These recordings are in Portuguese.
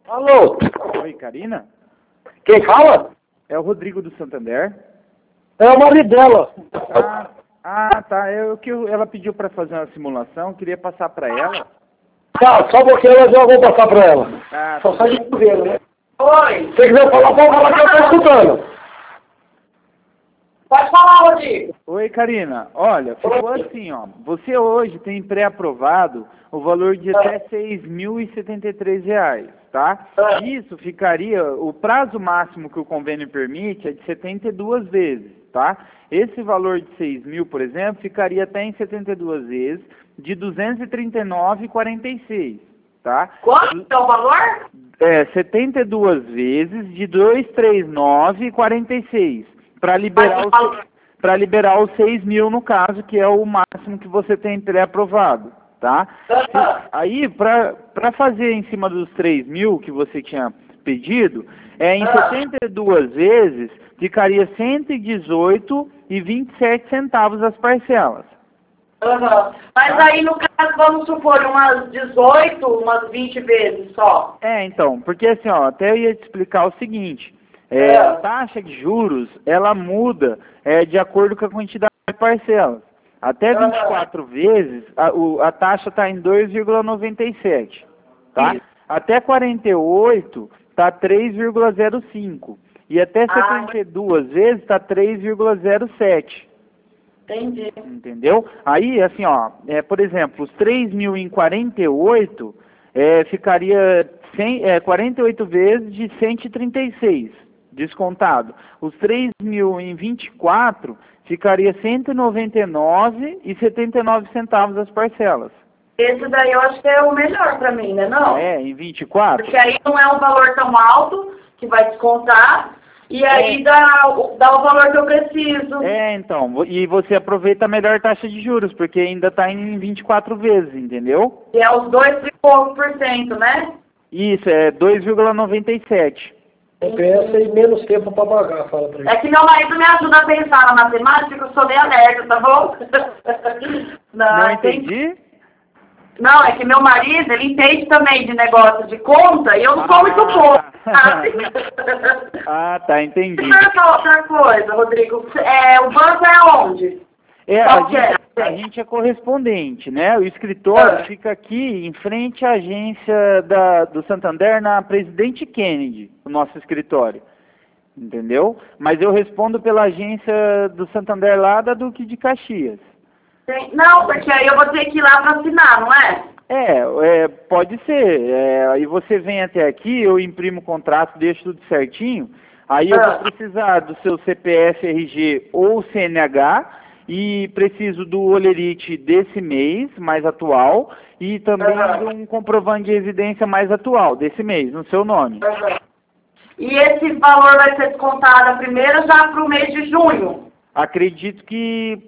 Alô? Oi, Karina? Quem fala? É o Rodrigo do Santander. É o marido dela. Tá. Ela pediu para fazer uma simulação, queria passar para ela. Tá, só porque eu já vou passar pra ela. Só Tá. sai de primeiro, né? Oi. Se você quiser falar, pode falar que eu tô escutando. Pode falar, Rodrigo. Oi, Karina. Olha, ficou assim, ó. Você hoje tem pré-aprovado o valor de até R$ 6.073, tá? Isso ficaria, o prazo máximo que o convênio permite é de 72 vezes, tá? Esse valor de 6.000, por exemplo, ficaria até em 72 vezes de 239,46, tá? Quanto é o valor? 72 vezes de 239,46 para liberar os 6.000 no caso, que é o máximo que você tem pré-aprovado, tá? Aí, para fazer em cima dos 3.000 que você tinha pedido, em 72 vezes, ficaria R$ 118,27 as parcelas. Mas aí, no caso, vamos supor, umas 18, umas 20 vezes só. Então, porque assim, ó, até eu ia te explicar o seguinte, a taxa de juros, ela muda de acordo com a quantidade de parcelas. Até 24 vezes, a taxa está em 2,97, tá? Até 48 está 3,05 e até 72 vezes está 3,07. Entendi. Entendeu? Aí, assim, ó, por exemplo, os 3.000 em 48 ficaria 48 vezes de 136, descontado. Os 3.000 em 24 ficaria 199,79 as parcelas. Esse daí eu acho que é o melhor pra mim, né, não? Em 24? Porque aí não é um valor tão alto que vai descontar. E aí dá o valor que eu preciso. Então, e você aproveita a melhor taxa de juros, porque ainda está em 24 vezes, entendeu? Que é os 2 e pouco por cento, né? Isso, é 2,97. Pensa e menos tempo pra pagar, fala pra ele. É que meu marido me ajuda a pensar na matemática, eu sou meio alerta, tá bom? Não entendi? Não, é que meu marido, ele entende também de negócio de conta e eu não sou muito boa. Tá, entendi. Deixa eu falar outra coisa, Rodrigo. O banco é onde? A gente é correspondente, né? O escritório fica aqui em frente à agência do Santander, na Presidente Kennedy, o nosso escritório. Entendeu? Mas eu respondo pela agência do Santander lá da Duque de Caxias. Não, porque aí eu vou ter que ir lá para assinar, não é? Pode ser. Aí você vem até aqui, eu imprimo o contrato, deixo tudo certinho. Aí eu vou precisar do seu CPF, RG ou CNH e preciso do olerite desse mês, mais atual, e também de um comprovante de residência mais atual, desse mês, no seu nome. E esse valor vai ser descontado a primeira já para o mês de junho? Acredito que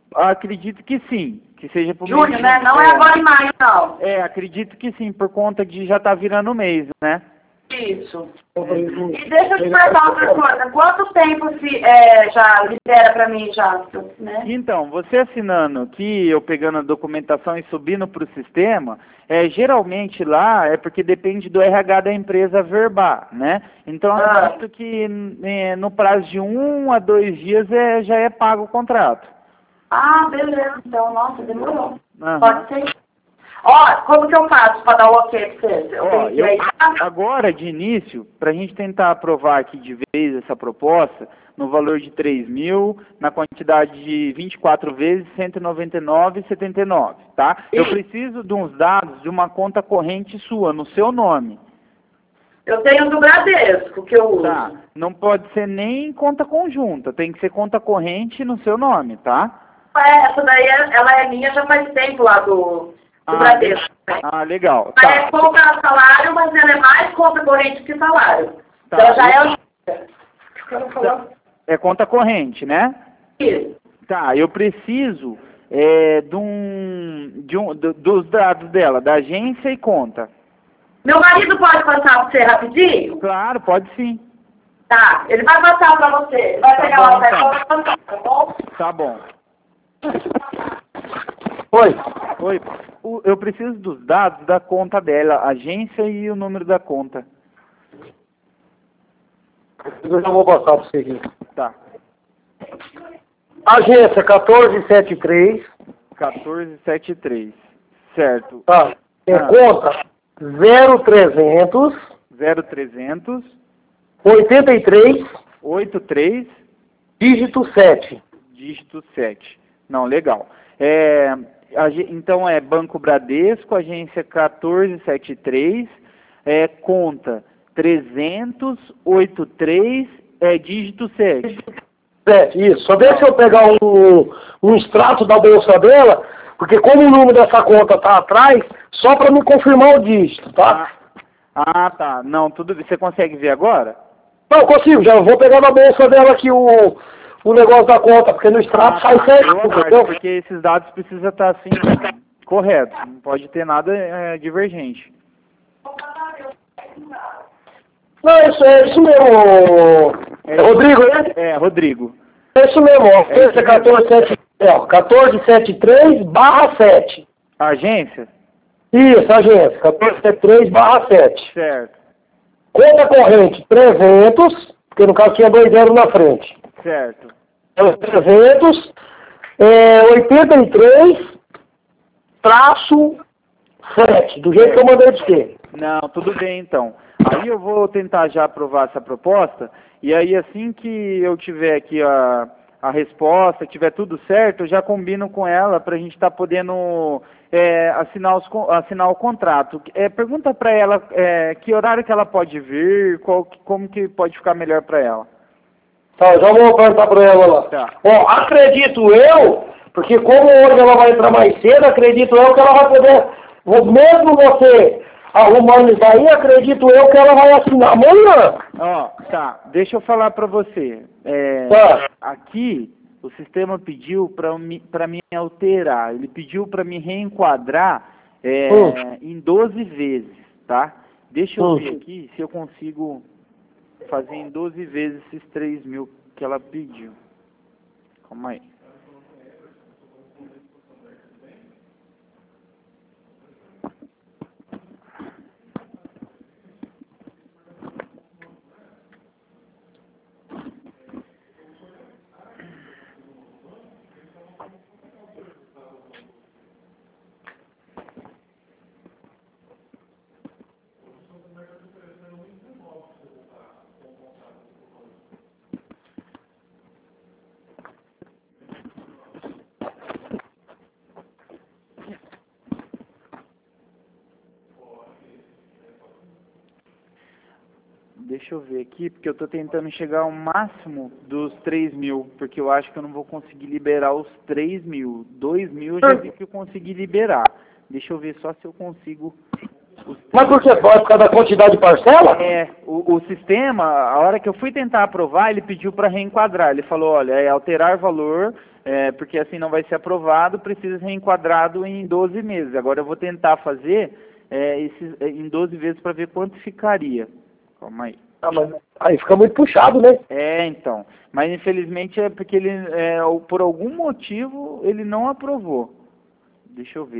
sim, que seja por mês de junho, né? Não é agora em maio, não. Acredito que sim, por conta de já estar virando o mês, né? Isso. E deixa eu te perguntar outra coisa. Quanto tempo já libera para mim já, né? Então, você assinando aqui, eu pegando a documentação e subindo para o sistema, geralmente lá é porque depende do RH da empresa verbar, né? Então, acredito que no prazo de 1 a 2 dias já é pago o contrato. Beleza. Então, nossa, demorou. Pode ser. Como que eu faço para dar o ok para você? Agora, de início, para a gente tentar aprovar aqui de vez essa proposta, no valor de 3.000, na quantidade de 24 vezes, 199,79, tá? Eu preciso de uns dados de uma conta corrente sua, no seu nome. Eu tenho do Bradesco, que eu uso. Tá, não pode ser nem conta conjunta, tem que ser conta corrente no seu nome, tá? Essa daí, ela é minha já faz tempo lá do Bradesco. Legal. É conta salário, mas ela é mais conta corrente que salário. Então já é conta corrente, né? Isso. Tá, eu preciso dos dados dela, da agência e conta. Meu marido pode passar para você rapidinho? Claro, pode sim. Tá, ele vai passar para você. Ele vai pegar uma peça, tá bom? Tá bom. Oi. Eu preciso dos dados da conta dela, agência e o número da conta. Eu já vou passar para você aqui. Tá. Agência 1473. 1473. Certo. Tá. Conta 0300 0300 83 83 dígito 7. dígito 7. Não, legal. Então é Banco Bradesco, agência 1473, conta 30083, dígito 7. 7, isso. Só deixa eu pegar um extrato da bolsa dela, porque como o número dessa conta tá atrás, só para me confirmar o dígito, tá? Ah, tá. Não, tudo bem. Você consegue ver agora? Não, consigo. Já vou pegar na bolsa dela aqui o negócio da conta, porque no extrato sai certo, entendeu? Porque esses dados precisam estar assim, corretos. Não pode ter nada divergente. Não, é isso mesmo. É Rodrigo, né? É, Rodrigo. É isso mesmo, ó. 1473/7. A agência? Isso, agência. 1473/7. Certo. Conta corrente 300, porque no caso tinha 2 zeros na frente. Certo. 300, 83/7, do jeito que eu mandei de você. Não, tudo bem então. Aí eu vou tentar já aprovar essa proposta, e aí assim que eu tiver aqui a resposta, tiver tudo certo, eu já combino com ela para a gente estar podendo assinar o contrato. Pergunta para ela que horário que ela pode vir, como que pode ficar melhor para ela. Tá, já vou perguntar para ela lá. Tá. Ó, acredito eu, porque como hoje ela vai entrar mais cedo, acredito eu que ela vai poder, mesmo você arrumando isso aí, acredito eu que ela vai assinar amanhã. Ó, tá, deixa eu falar para você. Tá. Aqui, o sistema pediu para me alterar, ele pediu para me reenquadrar em 12 vezes, tá? Deixa eu ver aqui se eu consigo fazer em 12 vezes esses 3.000 que ela pediu. Calma aí. Deixa eu ver aqui, porque eu estou tentando chegar ao máximo dos 3.000, porque eu acho que eu não vou conseguir liberar os 3.000. 2.000 eu já vi que eu consegui liberar. Deixa eu ver só se eu consigo... Mas por que? Pode por causa da quantidade de parcela? O sistema, a hora que eu fui tentar aprovar, ele pediu para reenquadrar. Ele falou, olha, alterar valor, porque assim não vai ser aprovado, precisa ser reenquadrado em 12 meses. Agora eu vou tentar fazer em 12 vezes para ver quanto ficaria. Calma aí. Ah, mas aí fica muito puxado, né? Então. Mas infelizmente é porque ele, por algum motivo, ele não aprovou. Deixa eu ver.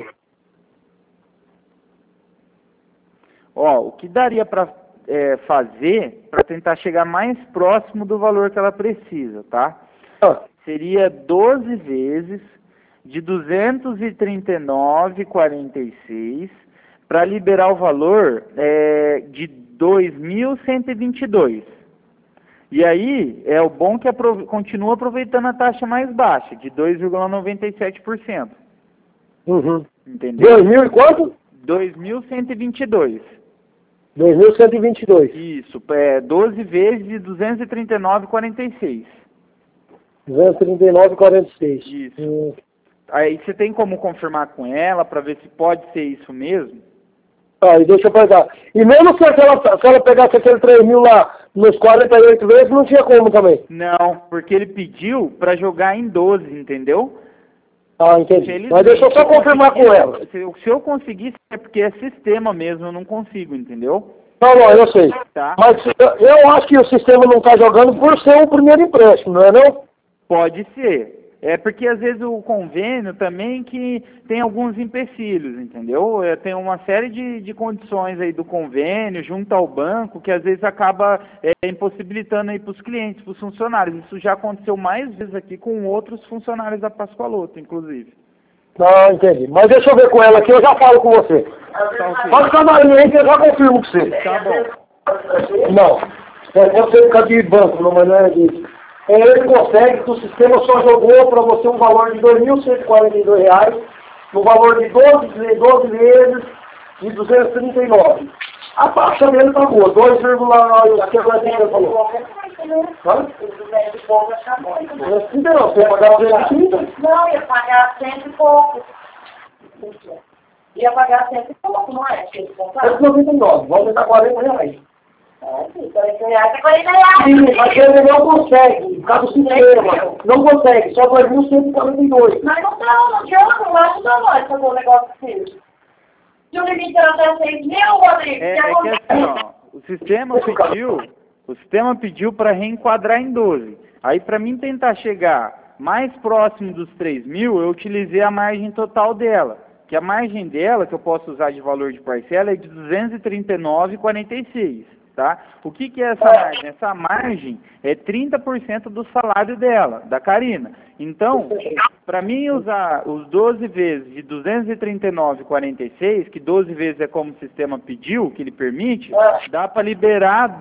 Ó, o que daria para fazer para tentar chegar mais próximo do valor que ela precisa, tá? Seria 12 vezes de 239,46 para liberar o valor de 2.122. E aí, o bom que continua aproveitando a taxa mais baixa, de 2,97%. Entendeu? 2.000 e quanto? 2.122. 2.122. Isso, 12 vezes de 239,46. 239,46. Isso. Aí você tem como confirmar com ela para ver se pode ser isso mesmo? E deixa eu pegar. E mesmo se ela pegasse aquele 3.000 lá nos 48 vezes, não tinha como também? Não, porque ele pediu para jogar em 12, entendeu? Entendi. Mas deixa eu só confirmar com ela. Se eu conseguir, é porque é sistema mesmo, eu não consigo, entendeu? Não, eu sei. Tá. Mas eu acho que o sistema não está jogando por ser o primeiro empréstimo, não é não? Pode ser. É porque às vezes o convênio também que tem alguns empecilhos, entendeu? Tem uma série de condições aí do convênio junto ao banco que às vezes acaba impossibilitando aí para os clientes, para os funcionários. Isso já aconteceu mais vezes aqui com outros funcionários da Pascoaloto, inclusive. Não, entendi. Mas deixa eu ver com ela aqui, eu já falo com você. Pode ficar na linha aí que eu já confirmo com você. Tá bom. Não. Você fica de banco, não, mas não é disso. Ele consegue que o sistema só jogou para você um valor de R$ 2.142, no valor de 12 vezes de 239. A taxa dele está boa, 2,9, aqui agora tem que falou. Não, você ia pagar 230? Não, ia pagar 100 e pouco. Ia pagar 100 e pouco, não é? 199, vamos aumentar R$ 40. Sim, R$ 40. Sim, mas ele não consegue, por causa do sistema. Não consegue, só 2.142. Mas não ajuda nós fazer um negócio assim. Se o limite era até 6 mil, Rodrigo, É que assim, ó, o sistema pediu para reenquadrar em 12. Aí para mim tentar chegar mais próximo dos 3.000, eu utilizei a margem total dela. Que a margem dela, que eu posso usar de valor de parcela, é de R$ 239,46. Tá? O que é essa margem? Essa margem é 30% do salário dela, da Karina. Então, para mim usar os 12 vezes de 239,46, que 12 vezes é como o sistema pediu, que ele permite, dá para liberar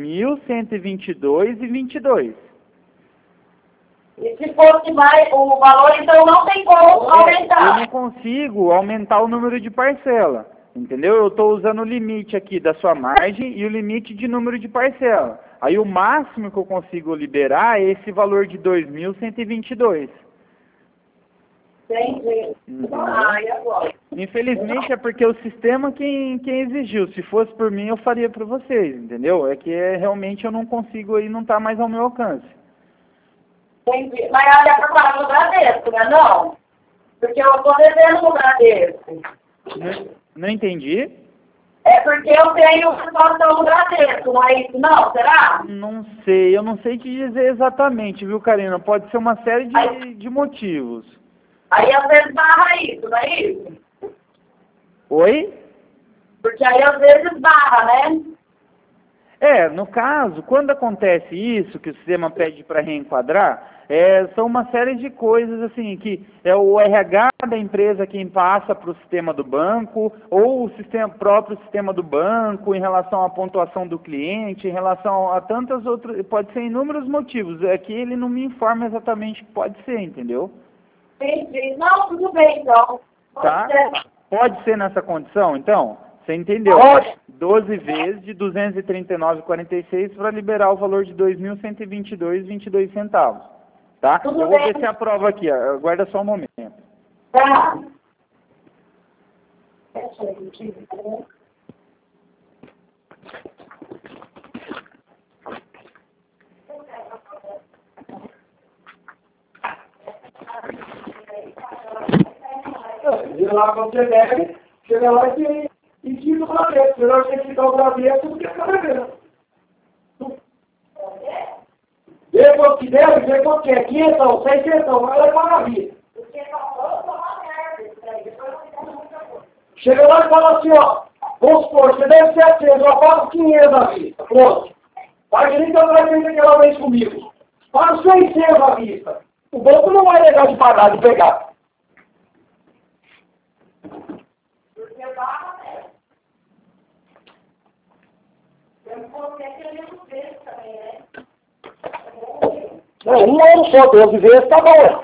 2.122,22. E se fosse mais o valor, então não tem como aumentar. Eu não consigo aumentar o número de parcela. Entendeu? Eu estou usando o limite aqui da sua margem e o limite de número de parcela. Aí o máximo que eu consigo liberar é esse valor de 2.122. Entendi. E agora? Infelizmente é porque o sistema quem exigiu. Se fosse por mim, eu faria para vocês, entendeu? É que realmente eu não consigo aí, não está mais ao meu alcance. Entendi. Mas olha para pagar no Bradesco, né? Não? Porque eu estou devendo no Bradesco. Não entendi. É porque eu tenho situação no Bradesco, não é isso não? Será? Não sei, eu não sei te dizer exatamente, viu, Karina? Pode ser uma série de motivos. Aí às vezes barra isso, não é isso? Oi? Porque aí às vezes barra, né? No caso, quando acontece isso, que o sistema pede para reenquadrar, são uma série de coisas assim, que é o RH da empresa quem passa para o sistema do banco, ou o próprio sistema do banco, em relação à pontuação do cliente, em relação a tantas outras, pode ser inúmeros motivos, é que ele não me informa exatamente o que pode ser, entendeu? Entendi. Não, tudo bem então. Tá? Pode ser nessa condição, então? Você entendeu? 12 vezes de 239,46 para liberar o valor de 2.122,22 centavos. Tá? Eu vou ver se aprova aqui, aguarda só um momento. Tá. Chega lá quando você deve, chega lá e tira o Bradesco. Melhor você quitar o Bradesco do que ficar devendo. Vê quanto que deve, vê quanto que é, 500, 600, vai levar na vida. Chega lá e fala assim, ó, vamos supor, você deve 700, eu pago 500 à vista, pronto. A Angelica vai ter aquela vez comigo. Pago 600 à vista. O banco não vai negar de pagar, de pegar. Porque barra, né? Eu não coloquei aquele vezes também, né? Um ano só, 12 vezes, tá bom.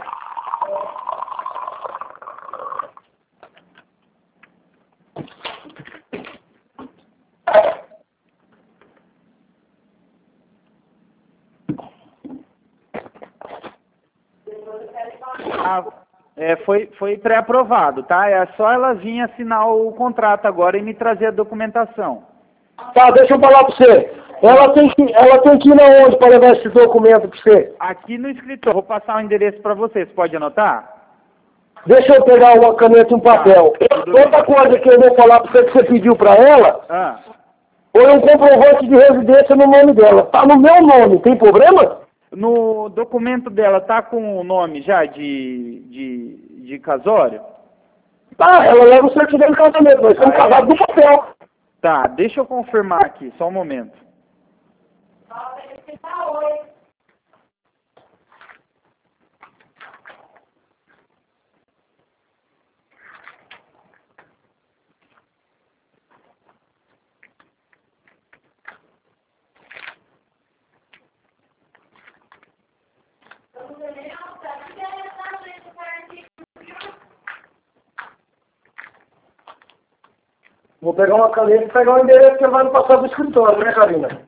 Foi pré-aprovado, tá? É só ela vir assinar o contrato agora e me trazer a documentação. Tá, deixa eu falar pra você. Ela tem que ir na onde para levar esse documento pra você? Aqui no escritório. Vou passar o endereço para você. Você pode anotar? Deixa eu pegar uma caneta e um papel. Outra coisa que eu vou falar pra você que você pediu pra ela, foi um comprovante de residência no nome dela. Tá no meu nome, tem problema? No documento dela tá com o nome já de casório? Tá, ela leva o certidão de casamento, nós estamos casados no papel. Tá, deixa eu confirmar aqui, só um momento. Vou pegar uma caneta e pegar o endereço que ele vai me passar do escritório, né, Karina?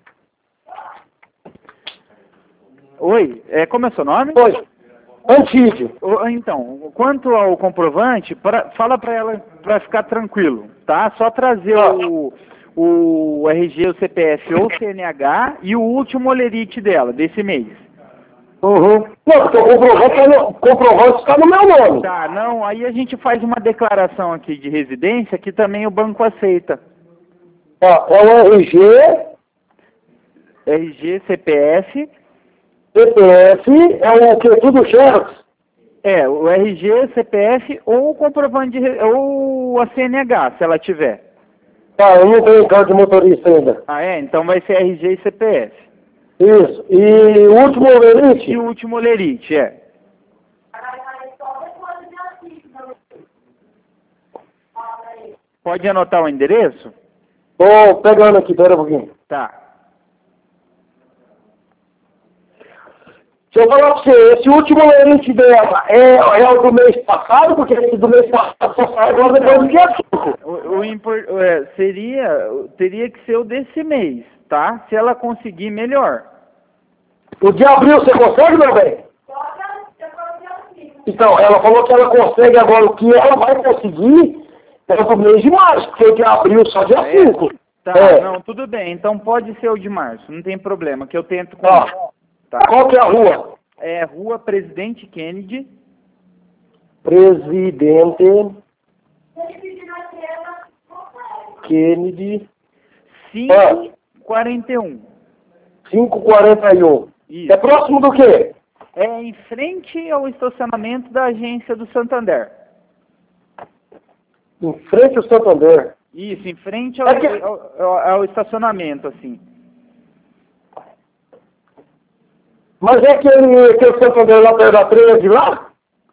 Oi, como é seu nome? Oi, Antídio. Então, quanto ao comprovante, fala para ela para ficar tranquilo, tá? Só trazer o RG, o CPF ou o CNH e o último olerite dela, desse mês. Uhum. Não, porque o comprovante está no meu nome. Tá, não, aí a gente faz uma declaração aqui de residência que também o banco aceita. Ó, é o RG, CPF. CPF é o que? Tudo xerox? O RG, CPF ou o comprovante ou a CNH, se ela tiver. Tá, eu não tenho carro de motorista ainda. Ah, então vai ser RG e CPF. Isso. E o último olerite? E o último olerite, Pode anotar o endereço? Tô pegando aqui, pera um pouquinho. Tá. Deixa eu falar pra você, esse último olerite dela é o do mês passado, porque esse do mês passado só sai agora depois do dia 5. Teria que ser o desse mês, tá? Se ela conseguir, melhor. O de abril você consegue, meu bem? Então, ela falou que ela consegue agora, o que ela vai conseguir é o do mês de março, porque o de abril só dia 5. Tá, não, tudo bem. Então pode ser o de março, não tem problema, que eu tento com Tá. Qual que é a rua? É Rua Presidente Kennedy. Presidente Kennedy 541. 541. Isso. É próximo do quê? É em frente ao estacionamento da agência do Santander. Em frente ao Santander. Isso, em frente ao estacionamento, assim. Mas é aquele Santander lá perto da trilha de lá?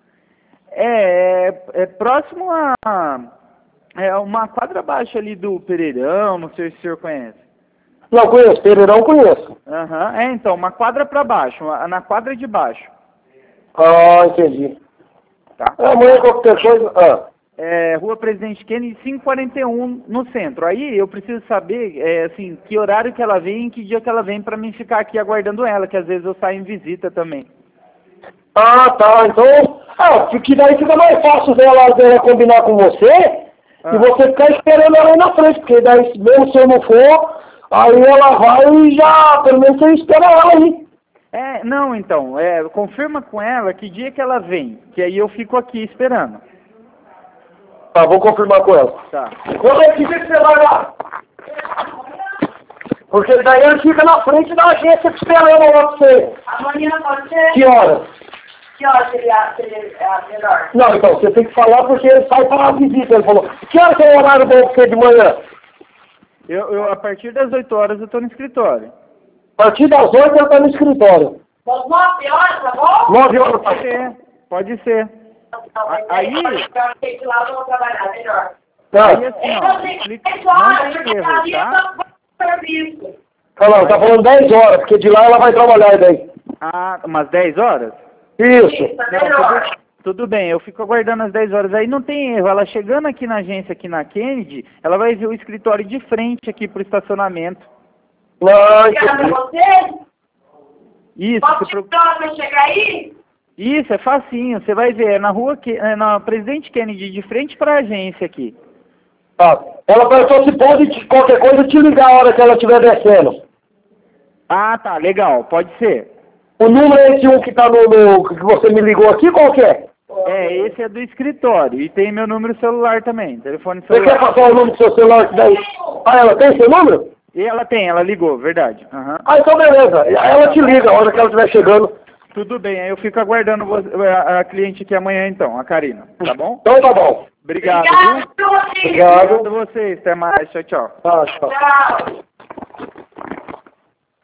É próximo a uma quadra abaixo ali do Pereirão, não sei se o senhor conhece. Não conheço, Pereirão conheço. Aham, então, uma quadra para baixo, na quadra de baixo. Ah, entendi. Tá? Amanhã qualquer coisa... Rua Presidente Kennedy 541 no centro. Aí eu preciso saber, assim, que horário que ela vem e que dia que ela vem para mim ficar aqui aguardando ela, que às vezes eu saio em visita também. Ah, tá. Então, que daí fica mais fácil dela combinar com você e você ficar esperando ela aí na frente, porque daí mesmo se eu não for, aí ela vai e já, pelo menos você espera ela aí. Não, então, confirma com ela que dia que ela vem, que aí eu fico aqui esperando. Tá, vou confirmar com ela. Tá. Que dia que você vai lá? Porque daí ele fica na frente da agência esperando lá pra você. Amanhã pode ser? Que horas? Que horas seria melhor? Não, então, você tem que falar porque ele sai para a visita. Ele falou, que hora que é o horário bom pra você de manhã? A partir das 8 horas eu estou no escritório. A partir das 8 ele está no escritório. Das 9 horas, tá bom? 9 horas. Pode ser. Aí... lá eu vou trabalhar melhor. Aí assim, não tem erro, tá? Não, tá falando 10 horas, porque de lá ela vai trabalhar daí. Umas 10 horas? Isso. Não, tudo bem, eu fico aguardando as 10 horas. Aí não tem erro, ela chegando aqui na agência, aqui na Kennedy, ela vai ver o escritório de frente aqui pro estacionamento. Não, você? Isso. Posso chegar aí? Isso, é facinho, você vai ver, é na rua, na Presidente Kennedy, de frente para a agência aqui. Tá. Ela perguntou se pode, qualquer coisa, te ligar a hora que ela estiver descendo. Tá, legal, pode ser. O número é esse que tá que você me ligou aqui, qual que é? Esse é do escritório, e tem meu número celular também, telefone Você celular. quer passar o número do seu celular daí? Ela tem seu número? E ela ligou, verdade. Uhum. Ah, então beleza. Aí ela te liga a hora que ela estiver chegando. Tudo bem, aí eu fico aguardando a cliente aqui amanhã então, a Karina, tá bom? Então tá bom. Obrigado, Obrigado, viu? Obrigado a vocês, até mais, tchau, tchau. Tá, tchau. Tchau.